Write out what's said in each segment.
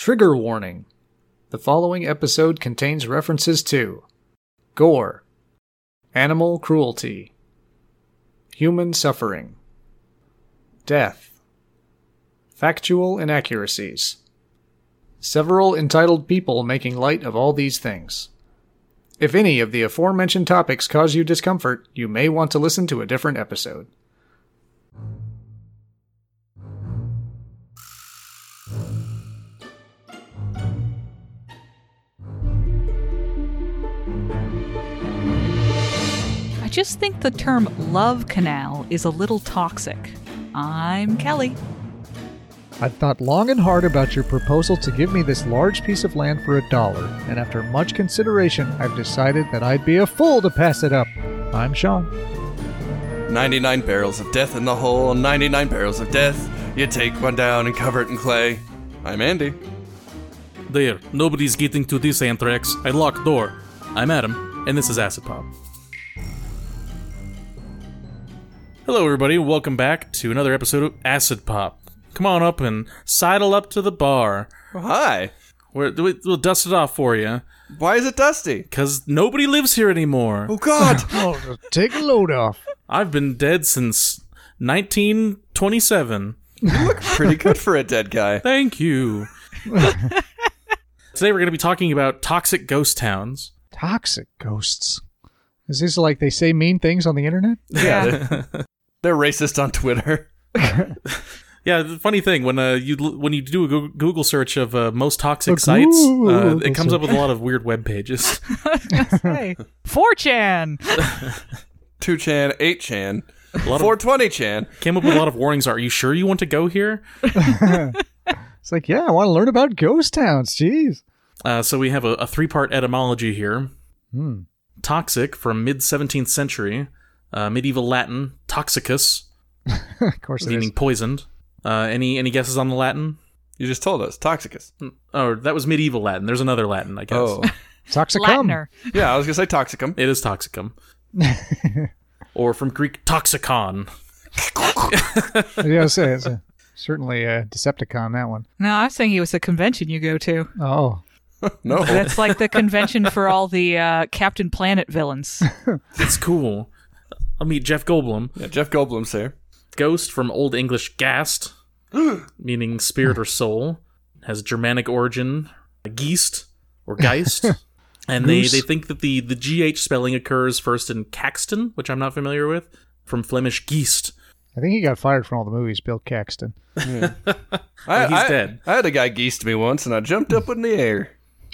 Trigger warning. The following episode contains references to gore, animal cruelty, human suffering, death, factual inaccuracies, several entitled people making light of all these things. If any of the aforementioned topics cause you discomfort, you may want to listen to a different episode. I just think the term love canal is a little toxic. I'm Kelly. I've thought long and hard about your proposal to give me this large piece of land for $1, and after much consideration, I've decided that I'd be a fool to pass it up. I'm Sean. 99 barrels of death in the hole, 99 barrels of death. You take one down and cover it in clay. I'm Andy. There, nobody's getting to this anthrax. I locked door. I'm Adam, and this is Acid Pop. Hello everybody, welcome back to another episode of Acid Pop. Come on up and sidle up to the bar. Oh, hi. We'll dust it off for you. Why is it dusty? Because nobody lives here anymore. Oh, God. Oh, take a load off. I've been dead since 1927. You look pretty good for a dead guy. Thank you. Today we're going to be talking about toxic ghost towns. Toxic ghosts. Is this like they say mean things on the internet? Yeah. They're racist on Twitter. Yeah, the funny thing, when you do a Google search of most toxic sites, it comes up with a lot of weird web pages. Hey, 4chan! 2chan, 8chan, 420chan. Came up with a lot of warnings. Are you sure you want to go here? It's like, yeah, I want to learn about ghost towns. Jeez. So we have a three-part etymology here. Hmm. Toxic, from mid-17th century. Medieval Latin, toxicus, Of course it meaning is. poisoned. Any guesses on the Latin? You just told us. Toxicus. Oh, that was medieval Latin. There's another Latin, I guess. Oh. Toxicum. Latiner. Yeah, I was going to say toxicum. It is toxicum. Or from Greek, toxicon. Yeah, I'll say it's certainly a Decepticon, that one. No, I was saying he was a convention you go to. Oh. No. That's like the convention for all the Captain Planet villains. It's cool. I'll meet Jeff Goldblum. Yeah, Jeff Goldblum's here. Ghost, from Old English gast, meaning spirit or soul, has Germanic origin, geist or geist, and they think that the GH spelling occurs first in Caxton, which I'm not familiar with, from Flemish geest. I think he got fired from all the movies, Bill Caxton. He's dead. I had a guy geased me once, and I jumped up in the air.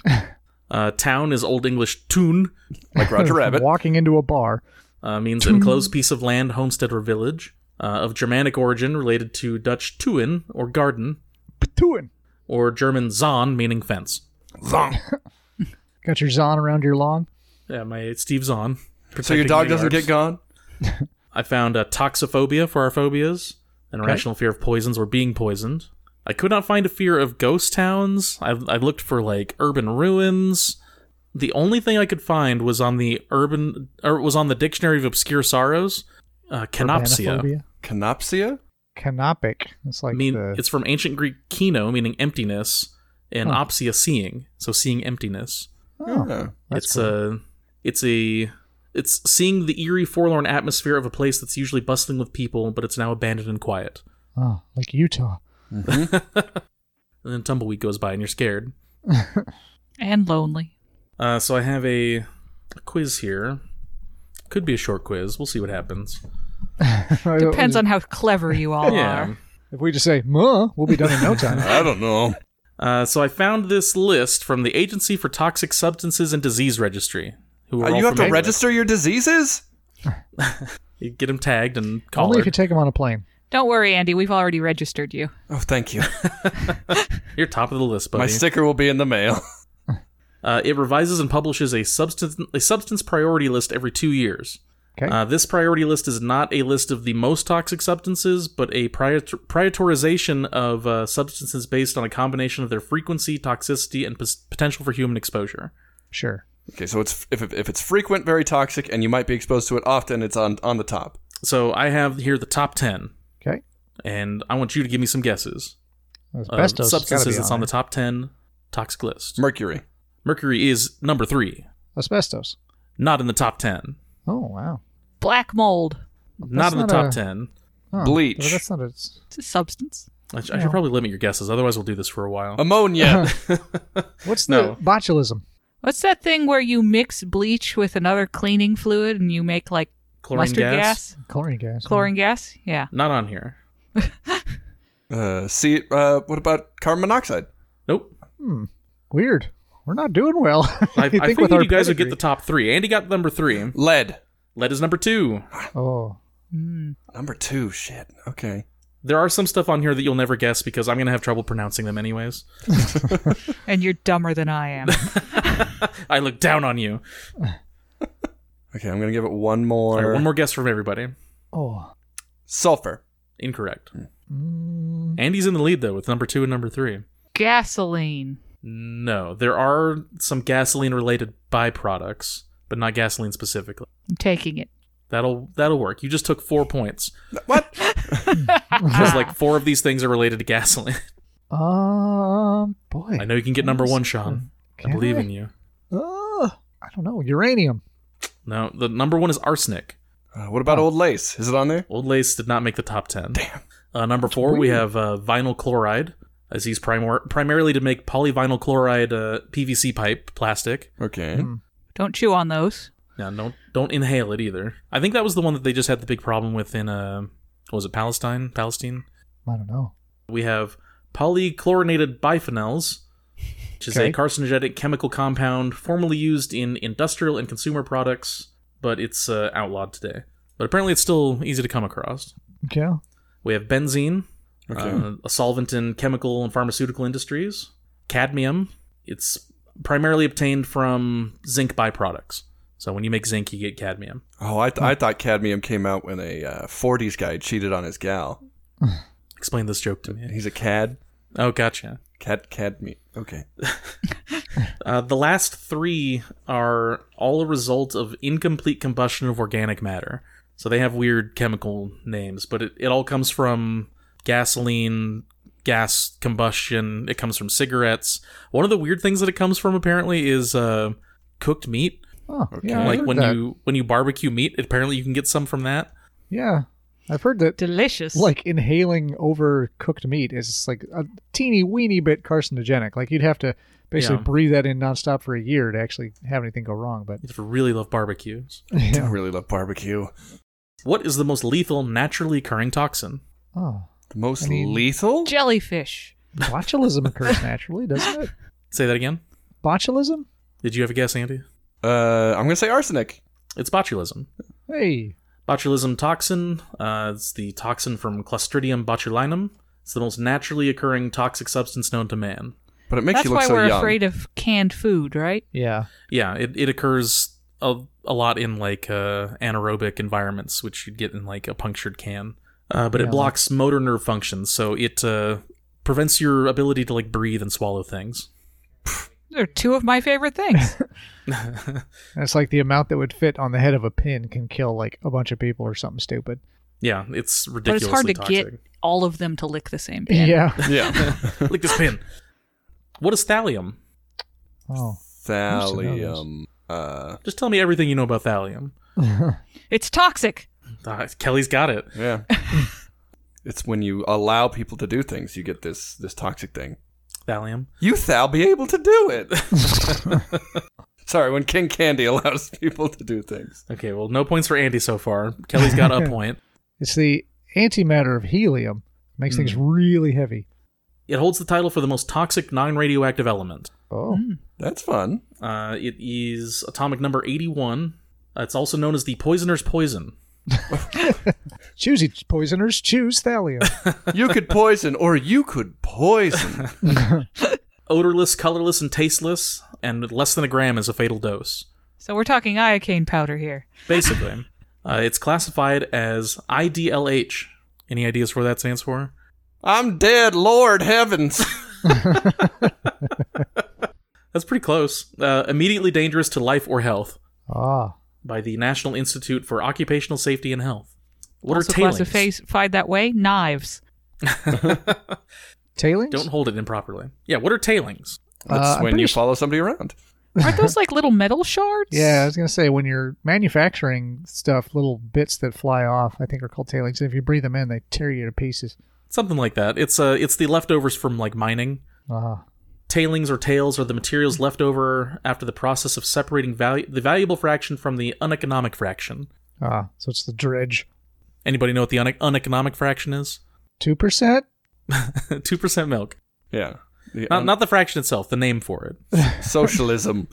Town is Old English tun, Like Roger Rabbit. Walking into a bar. means enclosed piece of land, homestead, or village. Of Germanic origin, related to Dutch tuin, or garden, Patuin. or German Zahn, meaning fence. Zong. Got your Zahn around your lawn? Yeah, my Steve Zahn. So your dog doesn't get gone? I found toxophobia for our phobias, an irrational fear of poisons or being poisoned. I could not find a fear of ghost towns. I've looked for like urban ruins. The only thing I could find was on the Dictionary of Obscure Sorrows. Canopsia. Urbanophobia? Canopsia? Canopic. It's like It's from ancient Greek kino, meaning emptiness, and opsia, seeing. So seeing emptiness. Oh, Yeah. that's cool. It's seeing the eerie, forlorn atmosphere of a place that's usually bustling with people, but it's now abandoned and quiet. Oh, like Utah. And then Tumbleweed goes by and you're scared. And lonely. So I have a quiz here. Could be a short quiz. We'll see what happens. Depends on how clever you all are. If we just say, we'll be done in no time. I don't know. So I found this list from the Agency for Toxic Substances and Disease Registry. Who are all You have to familiar with. register your diseases? You get them tagged and collared. Only if you take them on a plane. Don't worry, Andy. We've already registered you. Oh, thank you. You're top of the list, buddy. My sticker will be in the mail. It revises and publishes a substance priority list every 2 years. Okay. This priority list is not a list of the most toxic substances, but a prioritization of substances based on a combination of their frequency, toxicity, and potential for human exposure. Sure. Okay, so it's if it's frequent, very toxic, and you might be exposed to it often, it's on the top. So I have here the top 10. Okay. And I want you to give me some guesses. Asbestos Substances that's on the the top 10 toxic list. Mercury. Mercury is number 3. Asbestos. Not in the top 10. Oh, wow. Black mold. Not in the not top a- 10. Oh, Bleach. well, that's not a... It's a substance. I should probably limit your guesses, otherwise we'll do this for a while. Ammonia. What's No. the botulism? What's that thing where you mix bleach with another cleaning fluid and you make like Chlorine mustard gas? Chlorine gas. Chlorine gas? Yeah. Not on here. What about carbon monoxide? Nope. Weird. We're not doing well. I think figured with our you guys would get pedigree. the top 3. Andy got number 3. Lead. Lead is number 2. Oh. Number 2. Shit. Okay. There are some stuff on here that you'll never guess because I'm going to have trouble pronouncing them anyways. And you're dumber than I am. I look down on you. Okay, I'm gonna give it one All more. right, one more guess from everybody. Oh. Sulfur. Incorrect. Andy's in the lead, though, with number 2 and number 3. Gasoline. No, there are some gasoline-related byproducts, but not gasoline specifically. I'm taking it. That'll work. You just took 4 points. What? Because like 4 of these things are related to gasoline. Boy. I know you can get number 1, Sean. I Can believe I? in you. I don't know. Uranium. No, the number 1 is arsenic. What about Old Lace? Is it on there? Old Lace did not make the top 10. Damn. Number 4, we have vinyl chloride, as used primarily to make polyvinyl chloride PVC pipe plastic. Okay. Don't chew on those. Yeah, don't inhale it either. I think that was the one that they just had the big problem with in what was it, Palestine? I don't know. We have polychlorinated biphenyls, which is a Okay. carcinogenic chemical compound formerly used in industrial and consumer products, but it's outlawed today. But apparently it's still easy to come across. Okay. We have benzene, Okay. a solvent in chemical and pharmaceutical industries. Cadmium, it's primarily obtained from zinc byproducts. So when you make zinc, you get cadmium. Oh, I thought cadmium came out when a 40s guy cheated on his gal. Explain this joke to me. He's a cad. Oh, gotcha. Cadmium. Okay. The last 3 are all a result of incomplete combustion of organic matter. So they have weird chemical names, but it all comes from gasoline, gas combustion. It comes from cigarettes. One of the weird things that it comes from apparently is cooked meat. Oh, Okay. yeah. I Like heard when that. you barbecue meat, apparently you can get some from that. Yeah. I've heard that Delicious. like inhaling over cooked meat is like a teeny weeny bit carcinogenic. Like you'd have to basically Yeah. breathe that in nonstop for a year to actually have anything go wrong. But You have to really love barbecues. I yeah. really love barbecue. What is the most lethal naturally occurring toxin? Oh, The most I mean- lethal? Jellyfish. botulism occurs naturally, doesn't it? Say that again. Botulism? Did you have a guess, Andy? I'm gonna say arsenic. It's botulism. Hey. Botulism toxin, it's the toxin from Clostridium botulinum. It's the most naturally occurring toxic substance known to man. But it makes That's you look why so we're young. afraid of canned food, right? Yeah. Yeah, it occurs a lot in like anaerobic environments, which you'd get in like a punctured can. But Yeah, it blocks motor nerve functions, so it prevents your ability to like breathe and swallow things. They're 2 of my favorite things. And it's like the amount that would fit on the head of a pin can kill like a bunch of people or something stupid. Yeah, it's But ridiculously it's hard to toxic. get all of them to lick the same pin. Yeah. Yeah. Lick this pin. What is thallium? Oh. Thallium. Just tell me everything you know about thallium. It's toxic. Kelly's got it. Yeah. It's when you allow people to do things, you get this toxic thing. Thallium. You thou be able to do it. Sorry, when King Candy allows people to do things. Okay, well, no points for Andy so far. Kelly's got a point. It's the antimatter of helium. Makes things really heavy. It holds the title for the most toxic non-radioactive element. Oh. That's fun. It is atomic number 81. It's also known as the poisoner's poison. Choosy poisoners, choose thallium. You could poison or you could poison. Odorless, colorless, and tasteless, and less than a gram is a fatal dose. So we're talking iocane powder here. Basically, it's classified as IDLH. Any ideas what that stands for? I'm dead, Lord heavens. That's pretty close. Immediately dangerous to life or health Ah. by the National Institute for Occupational Safety and Health. What Also are tailings? classified that way, knives. Tailings? Don't hold it improperly. Yeah, what are tailings? That's I'm when pretty you s- follow somebody around. Aren't those like little metal shards? Yeah, I was going to say, when you're manufacturing stuff, little bits that fly off, I think are called tailings. If you breathe them in, they tear you to pieces. Something like that. It's the leftovers from like mining. Tailings or tails are the materials left over after the process of separating the valuable fraction from the uneconomic fraction. So it's the dredge. Anybody know what the uneconomic fraction is? 2%? 2% milk. Yeah. Not the fraction itself, the name for it. Socialism.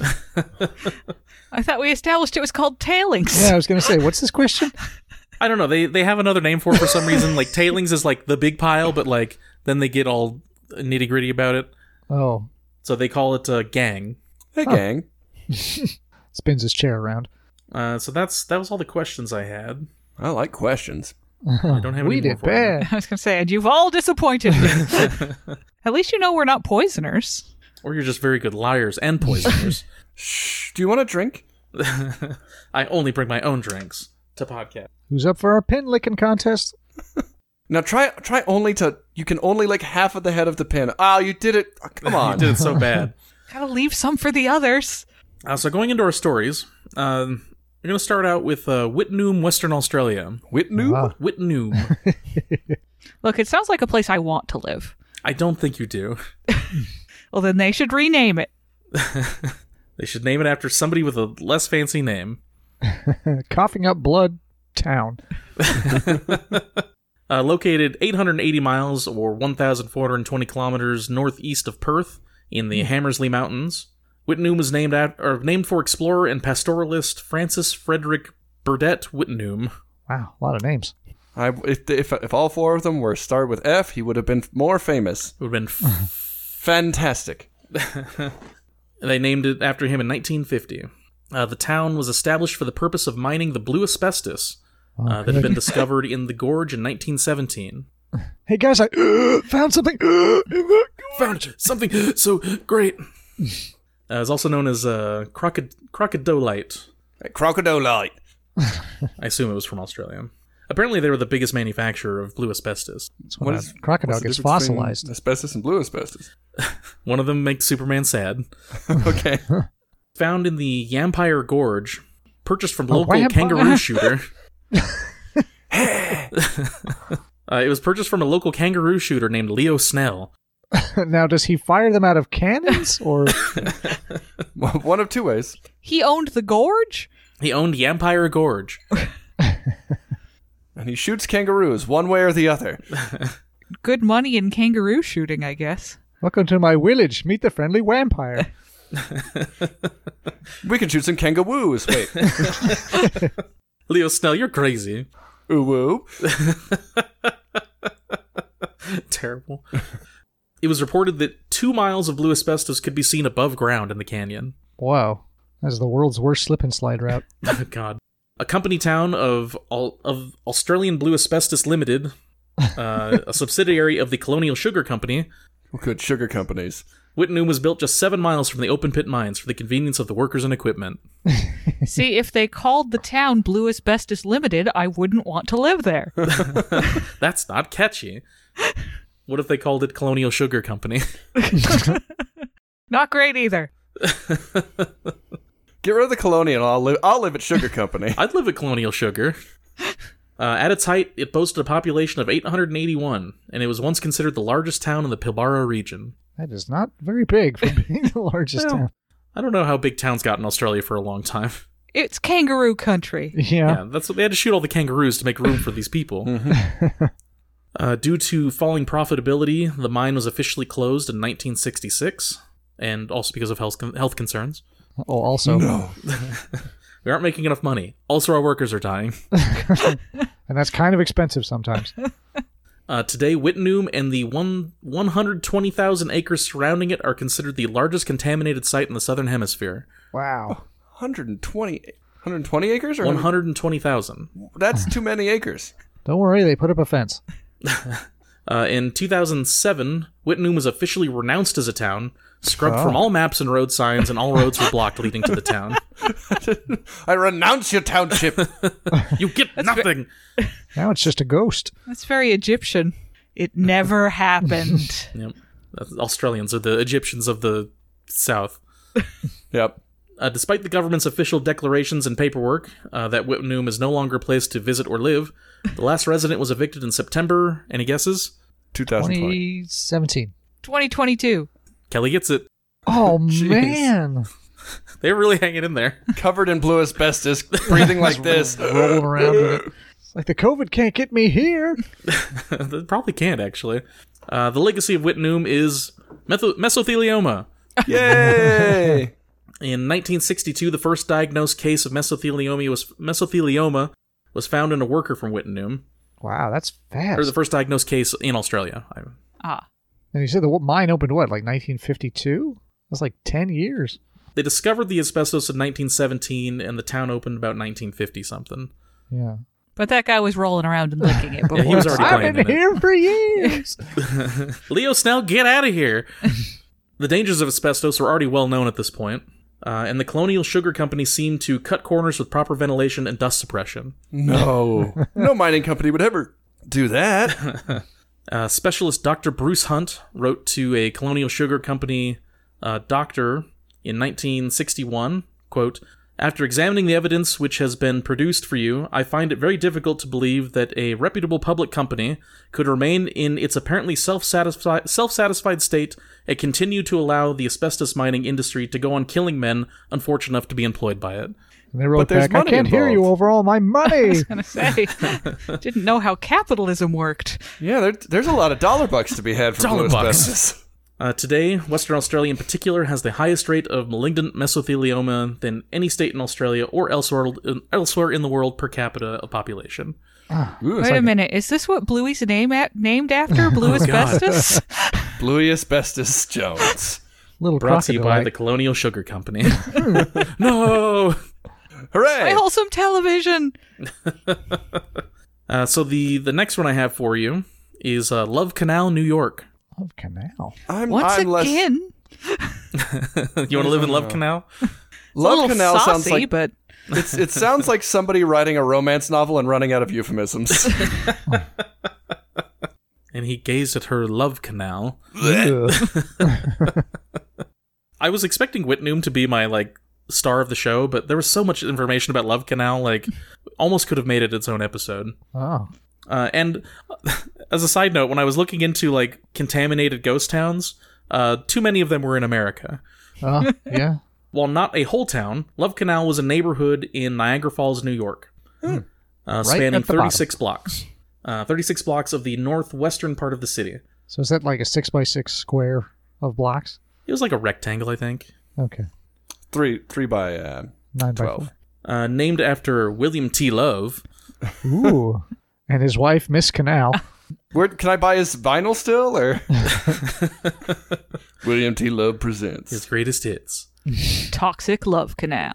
I thought we established it was called tailings. Yeah, I was going to say, what's this question? I don't know. They have another name for it for some reason. Like tailings is like the big pile, but like then they get all nitty gritty about it. Oh, So they call it gang. Hey, gang. spins his chair around. So that was all the questions I had. I like questions. I don't have We any more did for you. bad. I was going to say, and you've all disappointed me. At least you know we're not poisoners. Or you're just very good liars and poisoners. Shh. Do you want a drink? I only bring my own drinks to podcast. Who's up for our pin licking contest? Now try only to. You can only lick half of the head of the pin. Oh, you did it. Oh, come on. You did it so bad. Gotta leave some for the others. So going into our stories, we're going to start out with Whitnoom, Western Australia. Whitnoo? Wow. Whitnoom. Look, it sounds like a place I want to live. I don't think you do. Well, then they should rename it. They should name it after somebody with a less fancy name. Coughing up blood town. Located 880 miles or 1,420 kilometers northeast of Perth in the Hamersley Mountains, Whitnoom was named for explorer and pastoralist Francis Frederick Burdett Whitnoom. Wow, a lot of names. If all four of them were started with F, he would have been more famous. It would have been Fantastic. They named it after him in 1950. The town was established for the purpose of mining the blue asbestos that had been discovered in the gorge in 1917. Hey guys, I found something. Found something so great. It's also known as crocodolite. Crocodolite. I assume it was from Australia. Apparently, they were the biggest manufacturer of blue asbestos. That's when a crocodile gets fossilized. Asbestos and blue asbestos. One of them makes Superman sad. Okay. Found in the Yampire Gorge, purchased from Oh, local Yampire. kangaroo shooter. It was purchased from a local kangaroo shooter named Leo Snell. Now, does he fire them out of cannons or? One of two ways. He owned the gorge? He owned Yampire Gorge. And he shoots kangaroos one way or the other. Good money in kangaroo shooting, I guess. Welcome to my village. Meet the friendly vampire. We can shoot some kangaroos. Wait. Leo Snell, you're crazy. Ooh woo. Terrible. It was reported that 2 miles of blue asbestos could be seen above ground in the canyon. Wow, that's the world's worst slip and slide route. Oh, God. A company town of Australian Blue Asbestos Limited, a subsidiary of the Colonial Sugar Company. Good sugar companies. Whitnoom was built just 7 miles from the open pit mines for the convenience of the workers and equipment. See, if they called the town Blue Asbestos Limited, I wouldn't want to live there. That's not catchy. What if they called it Colonial Sugar Company? Not great either. Get rid of the Colonial. I'll live at Sugar Company. I'd live at Colonial Sugar. At its height, it boasted a population of 881, and it was once considered the largest town in the Pilbara region. That is not very big for being the largest Well, town. I don't know how big towns got in Australia for a long time. It's kangaroo country. Yeah. That's what they had to shoot all the kangaroos to make room for these people. Due to falling profitability, the mine was officially closed in 1966, and also because of health concerns. Oh, also. No. We aren't making enough money. Also, our workers are dying. And that's kind of expensive sometimes. Today, Whitnoom and the 120,000 acres surrounding it are considered the largest contaminated site in the Southern Hemisphere. Wow. 120 acres? Or 120,000. That's too many acres. Don't worry, they put up a fence. In 2007, Whitnoom was officially renounced as a town, scrubbed from all maps and road signs, and all roads were blocked leading to the town. I renounce your township. You get nothing! Now it's just a ghost. That's very Egyptian. It never happened. Yep. Australians are the Egyptians of the South. Yep. Despite the government's official declarations and paperwork that Whitnum is no longer a place to visit or live, the last resident was evicted in September. Any guesses? 2020. 2017. 2022. Kelly gets it. Oh, Jeez. man. They're really hanging in there. Covered in blue asbestos, breathing like this. Rolling around with it. It's like the COVID can't get me here. They probably can't, actually. The legacy of Whitnum is mesothelioma. Yay! In 1962, the first diagnosed case of mesothelioma was found in a worker from Whitnum. Wow, that's fast. Or the first diagnosed case in Australia. Ah. And you said the mine opened what, like 1952? That's like 10 years. They discovered the asbestos in 1917, and the town opened about 1950-something. Yeah. But that guy was rolling around and licking it before. He was already I've playing been in it. here for years. Leo Snell, get out of here! The dangers of asbestos were already well known at this point, and the Colonial Sugar Company seemed to cut corners with proper ventilation and dust suppression. No. No mining company would ever do that. Specialist Dr. Bruce Hunt wrote to a Colonial Sugar Company doctor in 1961, quote, "After examining the evidence which has been produced for you, I find it very difficult to believe that a reputable public company could remain in its apparently self-satisfied state and continue to allow the asbestos mining industry to go on killing men unfortunate enough to be employed by it." And they wrote But there's back, I money can't hear you involved." over all my money. Gonna say, didn't know how capitalism worked. Yeah, there's a lot of dollar bucks to be had from blue $bucks. asbestos. Today, Western Australia in particular has the highest rate of malignant mesothelioma than any state in Australia or elsewhere in the world per capita of population. Ooh, Wait a minute, is this what Bluey's named after? Blue asbestos? Bluey Asbestos Jones. Little Brought to you by crocodile. the Colonial Sugar Company. No! Hooray! My wholesome television. So the next one I have for you is Love Canal, New York. Love Canal. Once I'm less. again, You want to live in Love Canal? a Love little Canal saucy, sounds like but it sounds like somebody writing a romance novel and running out of euphemisms. And he gazed at her Love Canal. Ugh. I was expecting Whitnum to be my, star of the show, but there was so much information about Love Canal, almost could have made it its own episode. Oh. And as a side note, when I was looking into, contaminated ghost towns, too many of them were in America. Oh, yeah. While not a whole town, Love Canal was a neighborhood in Niagara Falls, New York, spanning at the 36 blocks. 36 blocks of the northwestern part of the city. So is that like a 6x6 square of blocks? It was like a rectangle, I think. Okay. 3 by 9 by 12. 4. Named after William T. Love. Ooh. And his wife, Miss Canal. Where can I buy his vinyl still? Or William T. Love presents. His greatest hits. toxic love canal.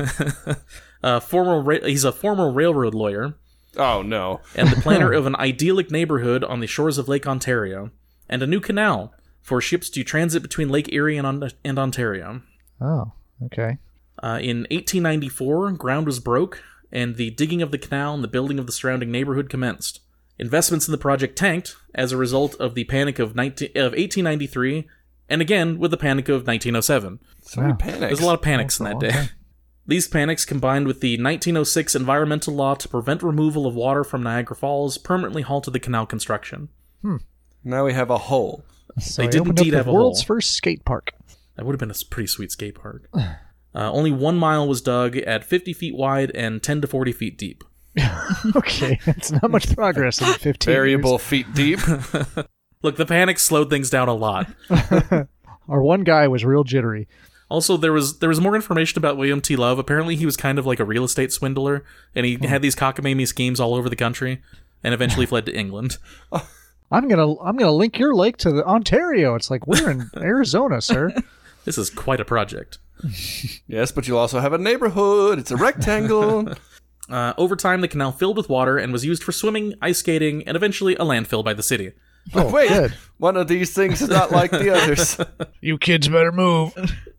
He's a former railroad lawyer Oh no! and the planner of an idyllic neighborhood on the shores of Lake Ontario and a new canal for ships to transit between Lake Erie and Ontario. Oh, okay. In 1894, ground was broke, and the digging of the canal and the building of the surrounding neighborhood commenced. Investments in the project tanked as a result of the panic of 1893, and again with the panic of 1907. So many Wow. panics. There's a lot of panics in that day. These panics, combined with the 1906 environmental law to prevent removal of water from Niagara Falls, permanently halted the canal construction. Now we have a hole. So They he did opened indeed up have the a world's hole. first skate park. That would have been a pretty sweet skate park. Only 1 mile was dug at 50 feet wide and 10 to 40 feet deep. Okay, that's not much progress in 15 Variable feet deep. Look, the panic slowed things down a lot. years. Our one guy was real jittery. Also, there was more information about William T. Love. Apparently, he was kind of like a real estate swindler, and he had these cockamamie schemes all over the country, and eventually fled to England. I'm gonna link your lake to the Ontario. It's like we're in Arizona, sir. This is quite a project. Yes, but you'll also have a neighborhood. It's a rectangle. Over time, the canal filled with water and was used for swimming, ice skating, and eventually a landfill by the city. Oh, Wait, good. one of these things is not like the others. You kids better move.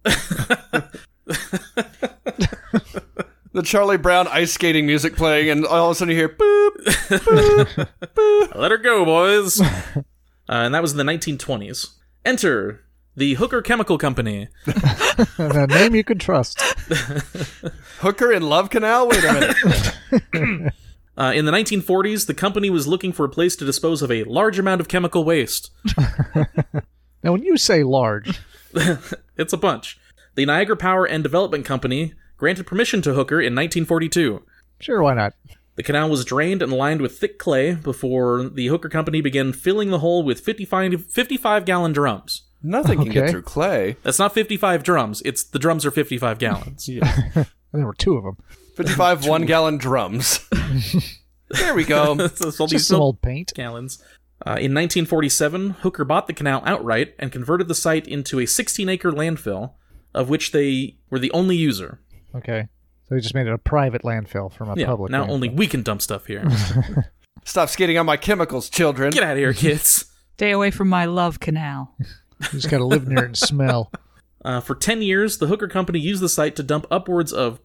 The Charlie Brown ice skating music playing, and all of a sudden you hear boop. Let her go, boys! And that was in the 1920s. Enter the Hooker Chemical Company. A name you can trust. Hooker and Love Canal? Wait a minute. In the 1940s, the company was looking for a place to dispose of a large amount of chemical waste. Now, when you say large, It's a bunch. The Niagara Power and Development Company granted permission to Hooker in 1942. sure, why not? The canal was drained and lined with thick clay before the Hooker Company began filling the hole with 55-gallon drums. Nothing can get Okay. through clay. That's not 55 drums. It's the drums are 55 gallons. Yeah. There were 2 of them. 55 1-gallon drums. There we go. That's all these Just some old paint. gallons. In 1947, Hooker bought the canal outright and converted the site into a 16-acre landfill, of which they were the only user. Okay. So he just made it a private landfill from a Yeah, public now landfill. only we can dump stuff here. Stop skating on my chemicals, children. Get out of here, kids. Stay away from my love canal. You just gotta live near it and smell. For 10 years, the Hooker Company used the site to dump upwards of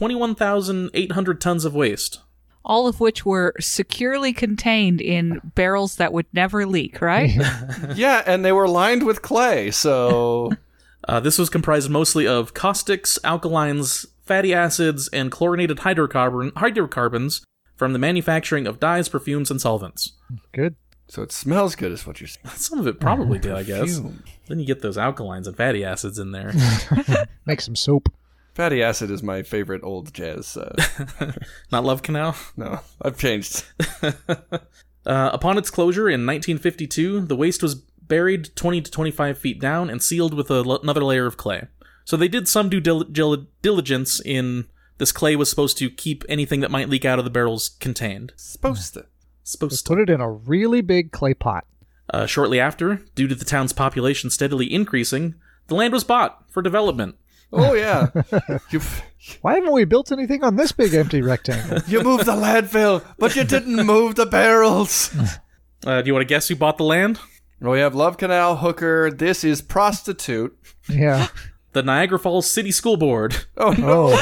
21,800 tons of waste. All of which were securely contained in barrels that would never leak, right? Yeah, and they were lined with clay, so... This was comprised mostly of caustics, alkalines, fatty acids, and chlorinated hydrocarbons from the manufacturing of dyes, perfumes, and solvents. Good. So it smells good is what you're saying. Some of it probably did, I guess. Perfume. Then you get those alkalines and fatty acids in there. Make some soap. Fatty acid is my favorite old jazz. Not Love Canal? No, I've changed. Upon its closure in 1952, the waste was buried 20 to 25 feet down and sealed with another layer of clay. So they did some due diligence in this clay was supposed to keep anything that might leak out of the barrels contained. Supposed to. Supposed to. Put it in a really big clay pot. Shortly after, due to the town's population steadily increasing, the land was bought for development. Oh, yeah. Why haven't we built anything on this big empty rectangle? You moved the landfill, but you didn't move the barrels. Do you want to guess who bought the land? We have Love Canal, Hooker. This is prostitute. Yeah. The Niagara Falls City School Board. Oh, no.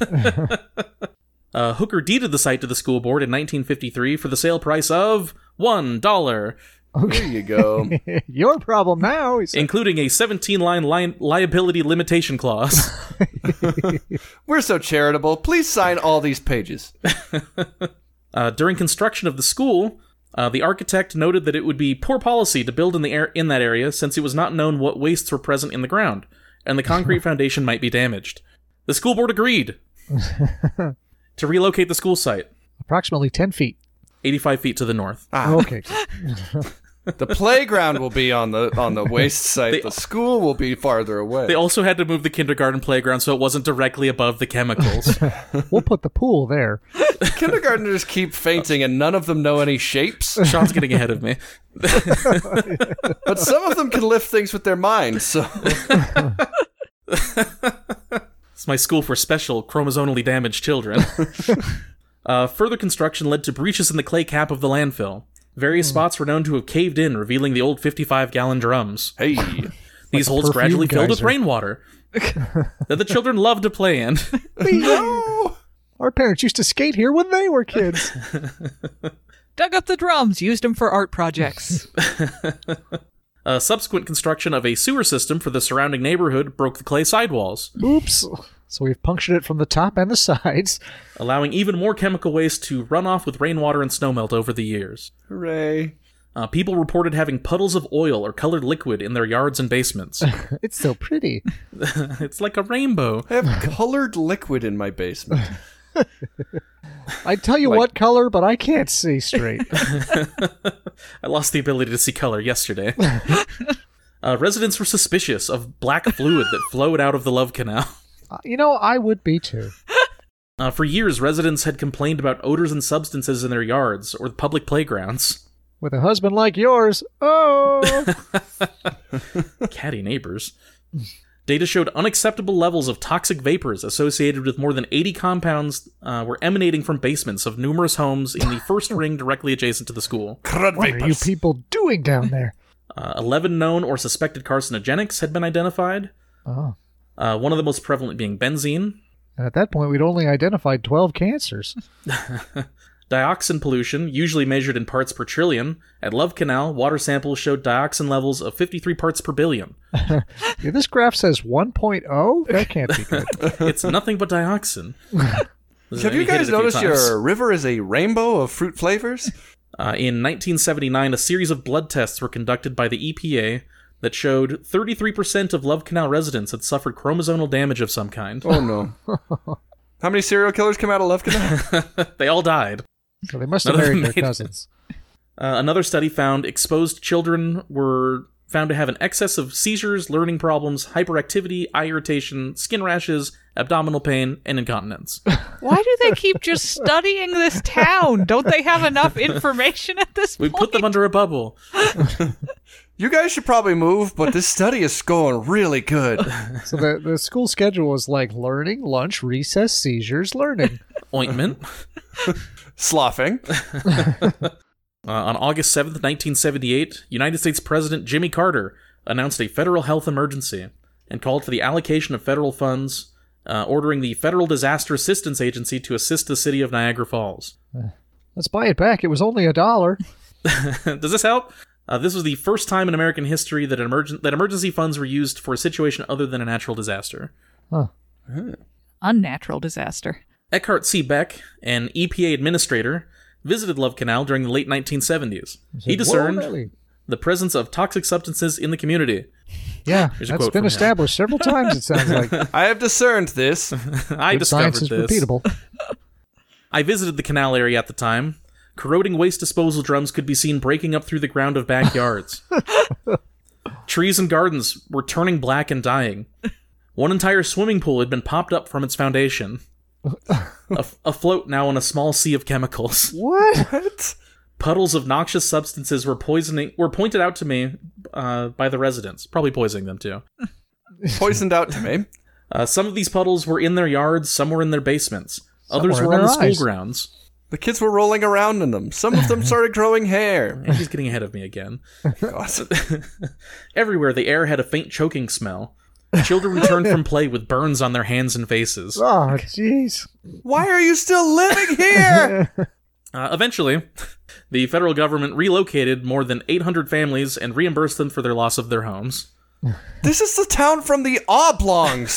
Oh. Hooker deeded the site to the school board in 1953 for the sale price of $1, There you go. Your problem now. He said. including a 17-line liability limitation clause. We're so charitable. Please sign all these pages. During construction of the school, the architect noted that it would be poor policy to build in that area since it was not known what wastes were present in the ground, and the concrete foundation might be damaged. The school board agreed to relocate the school site Approximately 10 feet. 85 feet to the north. Okay. The playground will be on the waste site. The school will be farther away. They also had to move the kindergarten playground so it wasn't directly above the chemicals. We'll put the pool there. Kindergartners keep fainting, and none of them know any shapes. Sean's getting ahead of me. But some of them can lift things with their minds. So It's my school for special chromosomally damaged children. Further construction led to breaches in the clay cap of the landfill. Various spots were known to have caved in, revealing the old 55-gallon drums. hey, These holes perfume gradually filled with geyser. rainwater that the children loved to play in. no. Our parents used to skate here when they were kids. Dug up the drums, used them for art projects. Subsequent construction of a sewer system for the surrounding neighborhood broke the clay sidewalls, Oops. So we've punctured it from the top and the sides. allowing even more chemical waste to run off with rainwater and snowmelt over the years. Hooray. People reported having puddles of oil or colored liquid in their yards and basements. It's so pretty. It's like a rainbow. I have colored liquid in my basement. I tell you what color, but I can't see straight. I lost the ability to see color yesterday. Residents were suspicious of black fluid that flowed out of the Love Canal. I would be too. For years, residents had complained about odors and substances in their yards or the public playgrounds. With a husband like yours, oh! Catty neighbors. Data showed unacceptable levels of toxic vapors associated with more than 80 compounds were emanating from basements of numerous homes in the first ring directly adjacent to the school. Crud What are you vapors. people doing down there? 11 known or suspected carcinogenics had been identified. Oh. One of the most prevalent being benzene. And at that point, we'd only identified 12 cancers. Dioxin pollution, usually measured in parts per trillion. At Love Canal, water samples showed dioxin levels of 53 parts per billion. Yeah, this graph says 1.0? That can't be good. It's nothing but dioxin. Have you guys noticed your river is a rainbow of fruit flavors? In 1979, a series of blood tests were conducted by the EPA that showed 33% of Love Canal residents had suffered chromosomal damage of some kind. Oh, no. How many serial killers come out of Love Canal? They all died. So they must have married their cousins. Another study found exposed children were found to have an excess of seizures, learning problems, hyperactivity, eye irritation, skin rashes, abdominal pain, and incontinence. Why do they keep just studying this town? Don't they have enough information at this We point? put them under a bubble. You guys should probably move, but this study is going really good. So the school schedule was like learning, lunch, recess, seizures, learning. Ointment. Sloughing. On August 7th, 1978, United States President Jimmy Carter announced a federal health emergency and called for the allocation of federal funds, ordering the Federal Disaster Assistance Agency to assist the city of Niagara Falls. Let's buy it back. It was only $1. Does this help? This was the first time in American history that emergency funds were used for a situation other than a natural disaster. Huh. Unnatural disaster. Eckhart C. Beck, an EPA administrator, visited Love Canal during the late 1970s. He discerned Whoa, the presence of toxic substances in the community. yeah, Here's a that's quote been from him. established several times, it sounds like. I have discerned this. I Good science discovered is this. repeatable. I visited the canal area at the time. Corroding waste disposal drums could be seen breaking up through the ground of backyards. Trees and gardens were turning black and dying. One entire swimming pool had been popped up from its foundation. Afloat now in a small sea of chemicals. What? Puddles of noxious substances were pointed out to me by the residents, probably poisoning them too. Poisoned out to me. Some of these puddles were in their yards, some were in their basements. Others were were in on the their school eyes. grounds. The kids were rolling around in them. Some of them started growing hair. And he's getting ahead of me again. God. Everywhere, the air had a faint choking smell. Children returned from play with burns on their hands and faces. Oh, jeez. Why are you still living here? Eventually, the federal government relocated more than 800 families and reimbursed them for their loss of their homes. This is the town from the Oblongs.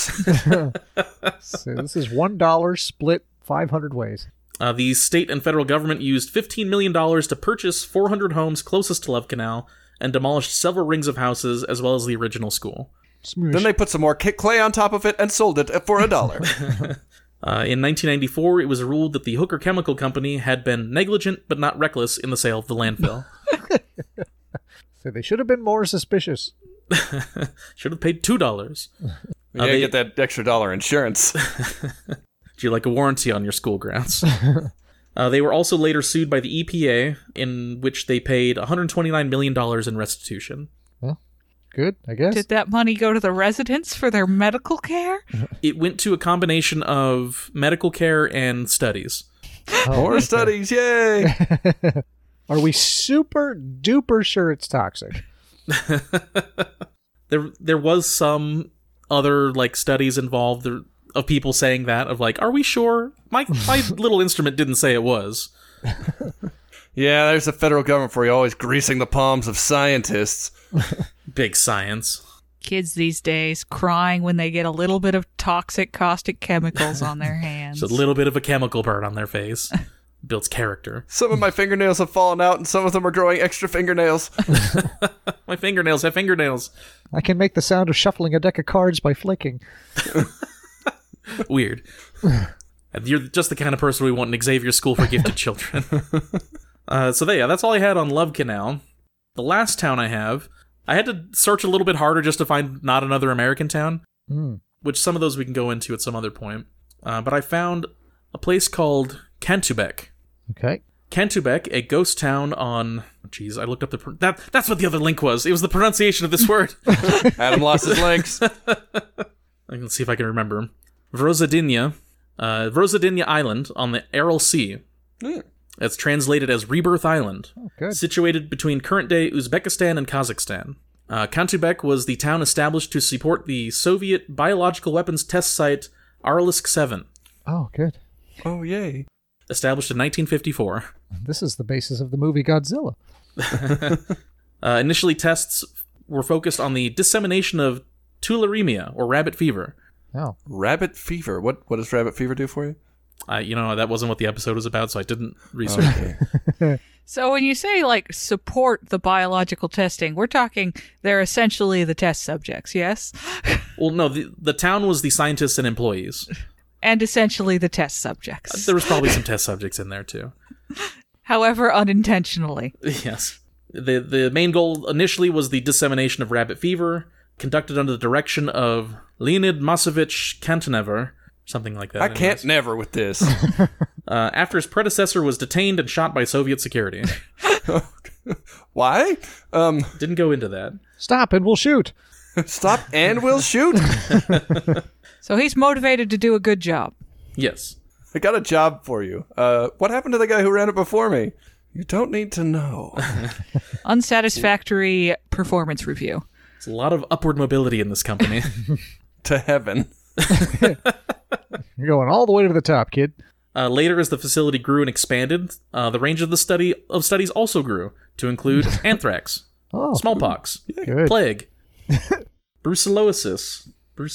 So this is $1 split 500 ways. The state and federal government used $15 million to purchase 400 homes closest to Love Canal and demolished several rings of houses as well as the original school. Smoosh. Then they put some more kick clay on top of it and sold it for $1. In 1994, it was ruled that the Hooker Chemical Company had been negligent but not reckless in the sale of the landfill. So they should have been more suspicious. Should have paid $2. You gotta get that extra $1 insurance. Do you like a warranty on your school grounds? They were also later sued by the EPA, in which they paid $129 million in restitution. Well, good, I guess. Did that money go to the residents for their medical care? It went to a combination of medical care and studies. Oh, More okay. studies, yay! Are we super duper sure it's toxic? There was some other studies involved of people saying that, of are we sure? My little instrument didn't say it was. Yeah, there's the federal government for you, always greasing the palms of scientists. Big science. Kids these days crying when they get a little bit of toxic caustic chemicals on their hands. Just a little bit of a chemical burn on their face. Builds character. Some of my fingernails have fallen out, and some of them are growing extra fingernails. My fingernails have fingernails. I can make the sound of shuffling a deck of cards by flicking. Weird. You're just the kind of person we want in Xavier School for Gifted Children. That's all I had on Love Canal. The last town I have, I had to search a little bit harder just to find not another American town, which some of those we can go into at some other point. But I found a place called Cantubec. Okay. Cantubec, a ghost town on... Jeez, I looked up that's what the other link was. It was the pronunciation of this word. Adam lost his links. Let's see if I can remember. Vrozadinia Island on the Aral Sea. It's translated as Rebirth Island. Oh, good. Situated between current-day Uzbekistan and Kazakhstan. Cantubec was the town established to support the Soviet biological weapons test site Arlisk 7. Oh, good. Oh, yay. established in 1954. This is the basis of the movie Godzilla. Initially, tests were focused on the dissemination of tularemia, or rabbit fever. Oh. Rabbit fever. What does rabbit fever do for you? That wasn't what the episode was about, so I didn't research it. Okay. So when you say, like, support the biological testing, we're talking they're essentially the test subjects, yes? Well, no, the town was the scientists and employees. And essentially the test subjects. There was probably some test subjects in there, too. However, unintentionally. Yes. The main goal initially was the dissemination of rabbit fever, conducted under the direction of Leonid Masovich Kantonever, something like that. I can't never with this. After his predecessor was detained and shot by Soviet security. Why? Didn't go into that. Stop and we'll shoot. Stop and we'll shoot. So he's motivated to do a good job. Yes. I got a job for you. What happened to the guy who ran it before me? You don't need to know. Unsatisfactory performance review. There's a lot of upward mobility in this company. To heaven. You're going all the way to the top, kid. Later, as the facility grew and expanded, the range of the studies also grew to include anthrax, Oh, smallpox, good. plague, brucellosis,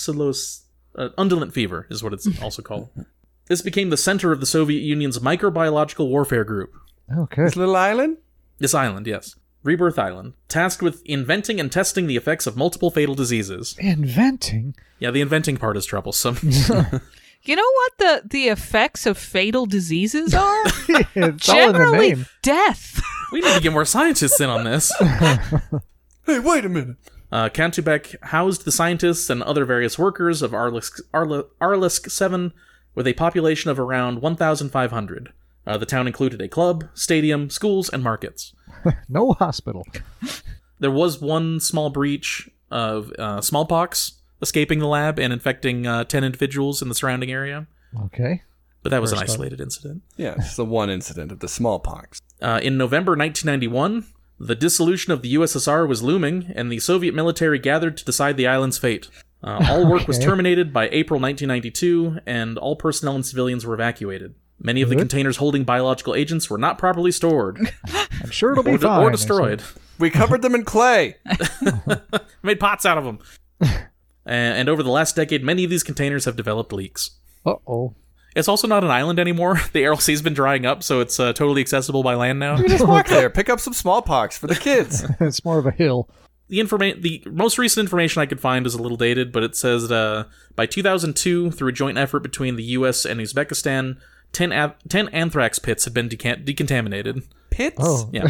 undulant fever is what it's also called. This became the center of the Soviet Union's microbiological warfare group. Okay. This little island? This island, yes. Rebirth Island, tasked with inventing and testing the effects of multiple fatal diseases. Inventing? Yeah, the inventing part is troublesome. You know what the effects of fatal diseases are? It's all in the Generally, name. death. We need to get more scientists in on this. Hey, wait a minute. Kantubek housed the scientists and other various workers of Arlisk 7 with a population of around 1,500. The town included a club, stadium, schools, and markets. No hospital. There was one small breach of smallpox escaping the lab and infecting 10 individuals in the surrounding area. Okay. But that was an First off. isolated incident. Yeah, it's the one incident of the smallpox. In November 1991, the dissolution of the USSR was looming, and the Soviet military gathered to decide the island's fate. All work was Okay. terminated by April 1992, and all personnel and civilians were evacuated. Many of the Good. containers holding biological agents were not properly stored I'm sure it'll be or, fine. or destroyed. We covered them in clay. Made pots out of them. And over the last decade, many of these containers have developed leaks. Uh-oh. It's also not an island anymore. The Aral Sea's been drying up, so it's totally accessible by land now. You just walk there, pick up some smallpox for the kids. It's more of a hill. The most recent information I could find is a little dated, but it says by 2002, through a joint effort between the U.S. and Uzbekistan, 10 anthrax pits had been decontaminated. Pits? Oh. Yeah.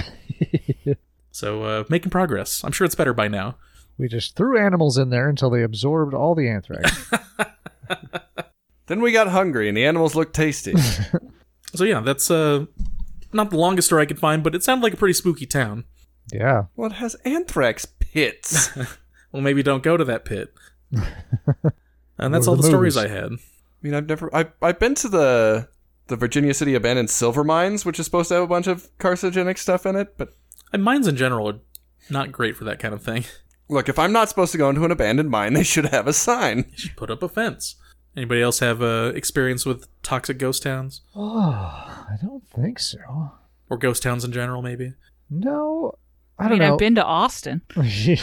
So, making progress. I'm sure it's better by now. We just threw animals in there until they absorbed all the anthrax. Then we got hungry and the animals looked tasty. So yeah, that's not the longest story I could find, but it sounded like a pretty spooky town. Yeah. What has anthrax pits? Well, maybe don't go to that pit. And that's Go all to the the stories movies. I had. I've been to the Virginia City abandoned silver mines, which is supposed to have a bunch of carcinogenic stuff in it, but And mines in general are not great for that kind of thing. look, if I'm not supposed to go into an abandoned mine, they should have a sign. You should put up a fence. Anybody else have experience with toxic ghost towns? Oh, I don't think so. Or ghost towns in general, maybe? No. I I don't mean, know. I've been to Austin. Yeah.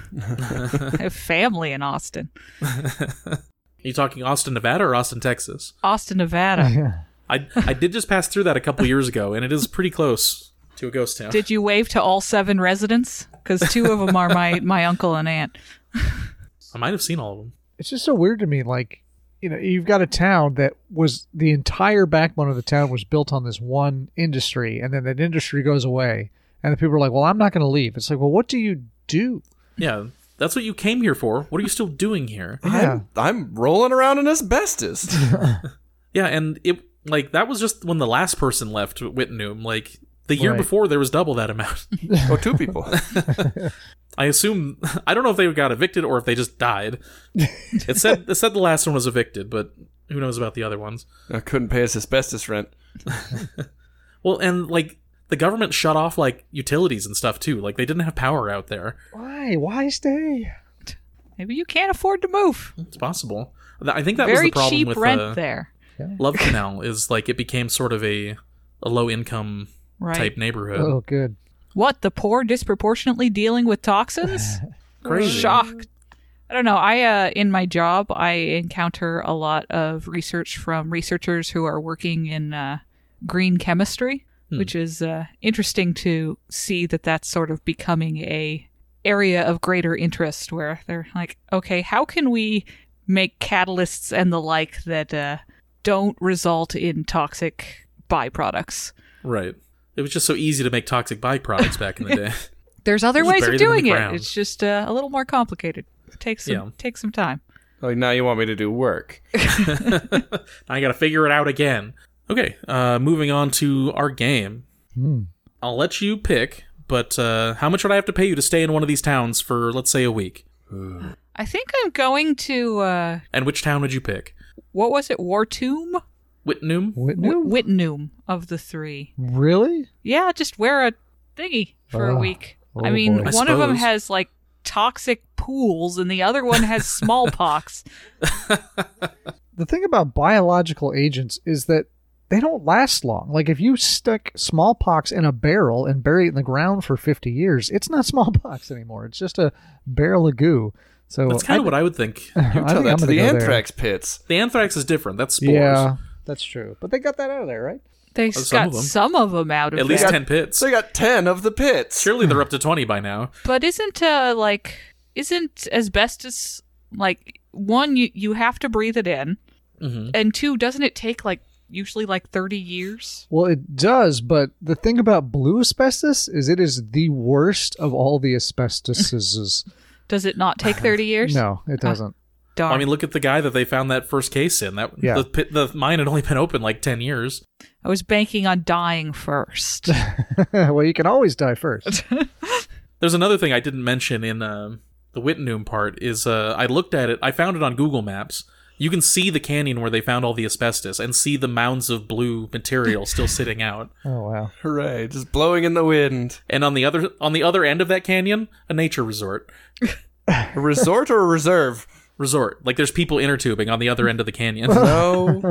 I have family in Austin. Are you talking Austin, Nevada or Austin, Texas? Austin, Nevada. I did just pass through that a couple years ago, and it is pretty close to a ghost town. Did you wave to all 7 residents? Because 2 of them are my uncle and aunt. I might have seen all of them. It's just so weird to me. Like, you know, you've got a town that was the entire backbone of the town was built on this one industry, and then that industry goes away, and the people are like, "Well, I'm not going to leave." It's like, well, what do you do? Yeah, that's what you came here for. What are you still doing here? Yeah. I'm rolling around in asbestos. Yeah, and it that was just when the last person left Wittenham. Like the year Right. before, there was double that amount. Oh, 2 people. I assume I don't know if they got evicted or if they just died. It said the last one was evicted, but who knows about the other ones? I couldn't pay us asbestos rent. Well, and the government shut off utilities and stuff too. Like they didn't have power out there. Why? Why stay? Maybe you can't afford to move. It's possible. I think that Very was the problem cheap with rent there. Love Canal is like it became sort of a low income Right. type neighborhood. Oh, good. What, the poor disproportionately dealing with toxins? Crazy. Shocked. I don't know. In my job, I encounter a lot of research from researchers who are working in green chemistry, which is interesting to see that that's sort of becoming a area of greater interest where they're like, okay, how can we make catalysts and the like that don't result in toxic byproducts? Right. It was just so easy to make toxic byproducts back in the day. There's other Just ways bury of them in the doing it. ground. It's just a little more complicated. It takes some time. Like, now you want me to do work. I gotta figure it out again. Okay, moving on to our game. I'll let you pick, but how much would I have to pay you to stay in one of these towns for, let's say, a week? I think I'm going to And which town would you pick? what was it? Wartoom? Whitnum? Whitney? Whitnum of the three. Really? Yeah, just wear a thingy for a Oh. week. Oh, I mean, boy. I one of them suppose. has like toxic pools and the other one has smallpox. The thing about biological agents is that they don't last long. Like if you stick smallpox in a barrel and bury it in the ground for 50 years, it's not smallpox anymore. It's just a barrel of goo. So That's kind of what I would think. I You think tell I'm that to gonna the go there. anthrax pits. The anthrax is different. That's spores. Yeah, that's true. But they got that out of there, right? They some got of them. some of them out of At least there. 10 pits. They got 10 of the pits. Surely they're up to 20 by now. But isn't asbestos like one you have to breathe it in, and two, doesn't it take like usually like 30 years? Well, it does, but the thing about blue asbestos is it is the worst of all the asbestoses. Does it not take 30 years? No, it doesn't. Darn. I mean, look at the guy that they found that first case in. That Yeah. the mine had only been open like 10 years. I was banking on dying first. Well, you can always die first. There's another thing I didn't mention in the Whitnum part is I looked at it. I found it on Google Maps. You can see the canyon where they found all the asbestos and see the mounds of blue material still sitting out. Oh, wow. Hooray, just blowing in the wind. And on the other end of that canyon, a nature resort. A resort or a reserve? Resort. Like there's people inner tubing on the other end of the canyon. No.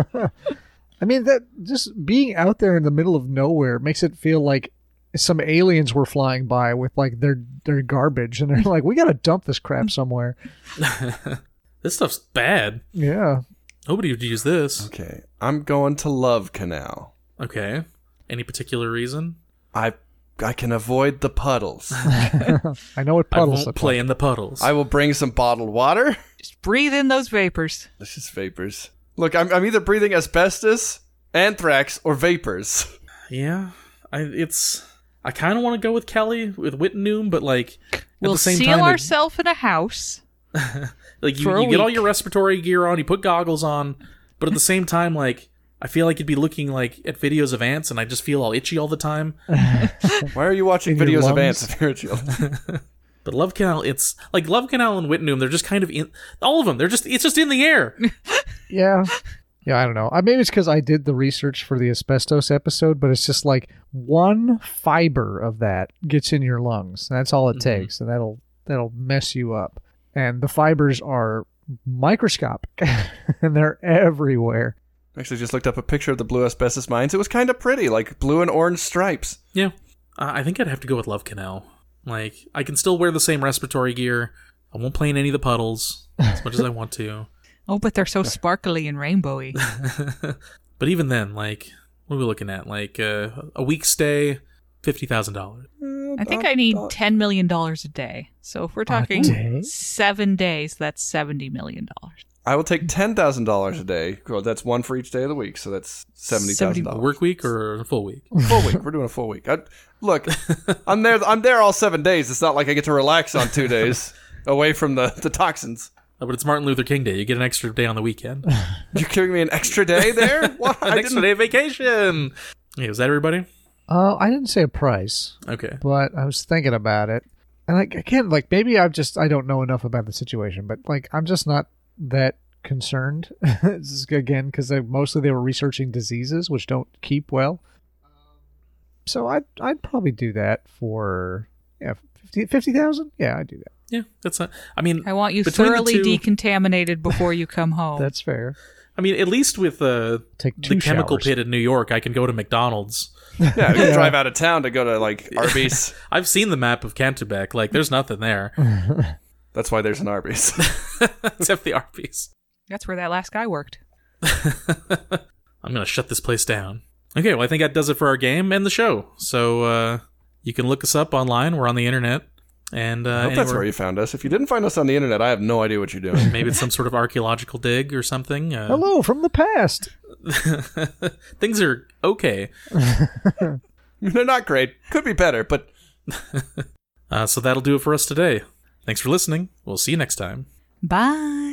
I mean, that just being out there in the middle of nowhere makes it feel like some aliens were flying by with like their garbage, and they're like, "We got to dump this crap somewhere." This stuff's bad. Yeah. Nobody would use this. Okay, I'm going to Love Canal. Okay. Any particular reason? I can avoid the puddles. I know what I puddles won't look play like. in the puddles. I will bring some bottled water. Just breathe in those vapors. This is vapors. Look, I'm either breathing asbestos, anthrax, or vapors. Yeah, I kind of want to go with Kelly with Whitnum, but like at We'll the same seal time, ourselves in a house. like for a you get all week. your respiratory gear on, you put goggles on, but at the same time, like I feel like you'd be looking like at videos of ants, and I just feel all itchy all the time. Why are you watching In your videos of lungs? ants if you're a child? But Love Canal, it's like Love Canal and Whitnum. They're just kind of in all of them. It's just in the air. Yeah. Yeah, I don't know. Maybe it's because I did the research for the asbestos episode, but it's just like one fiber of that gets in your lungs. That's all it takes, and that'll mess you up. And the fibers are microscopic, and they're everywhere. Actually, just looked up a picture of the blue asbestos mines. It was kind of pretty, like blue and orange stripes. Yeah, I think I'd have to go with Love Canal. Like I can still wear the same respiratory gear. I won't play in any of the puddles as much as I want to. Oh, but they're so sparkly and rainbowy. But even then, like, what are we looking at? Like a week stay, $50,000. I think I need $10 million a day. So if we're talking day? 7 days, that's $70 million. I will take $10,000 a day. Well, that's one for each day of the week, so that's $70,000. A work week or a full week? Full week. We're doing a full week. Look, I'm there all 7 days. It's not like I get to relax on 2 days away from the toxins. Oh, but it's Martin Luther King Day. You get an extra day on the weekend. You're giving me an extra day there? What? An extra day of vacation. Hey, was that everybody? I didn't say a price, Okay. but I was thinking about it. And like, again, like maybe I don't know enough about the situation, but like I'm just not that concerned. This is again because mostly they were researching diseases which don't keep well. So I'd probably do that for 50,000. Yeah, I'd do that. Yeah, that's not. I mean, I want you between the thoroughly two- decontaminated before you come home. That's fair. I mean, at least with Take 2 the chemical showers. pit in New York, I can go to McDonald's. Yeah, you drive out of town to go to like Arby's. I've seen the map of Cantebec. Like, there's nothing there. That's why there's an Arby's. Except the Arby's. That's where that last guy worked. I'm going to shut this place down. Okay, well, I think that does it for our game and the show. So you can look us up online. We're on the internet. And I hope that's anywhere- where you found us. If you didn't find us on the internet, I have no idea what you're doing. Maybe it's some sort of archaeological dig or something. Hello from the past. Things are okay. They're not great. Could be better, but So that'll do it for us today. Thanks for listening. We'll see you next time. Bye.